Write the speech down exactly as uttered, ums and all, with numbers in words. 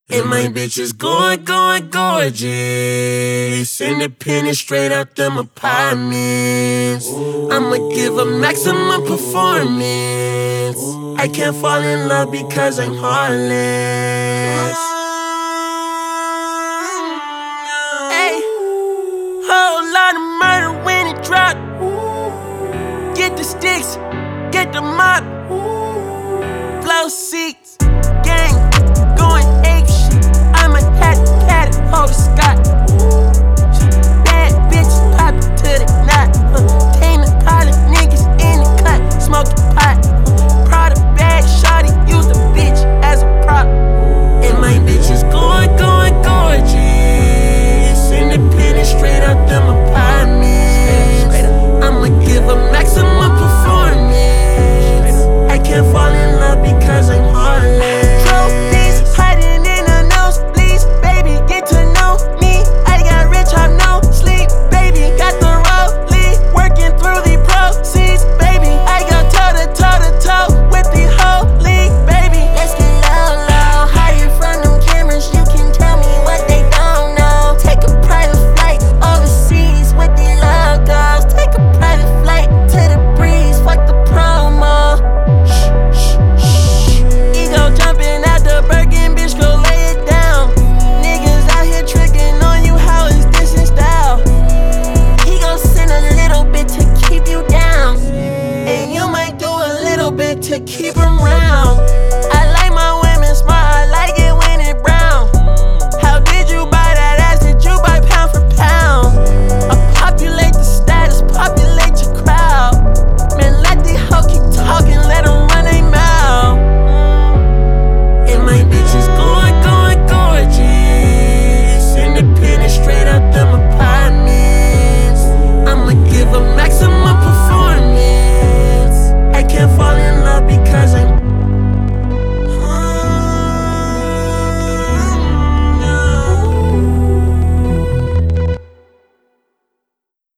And my bitch is going, going, gorgeous. Independent, straight out them apartments. I'ma give a maximum performance. I can't fall in love because I'm heartless.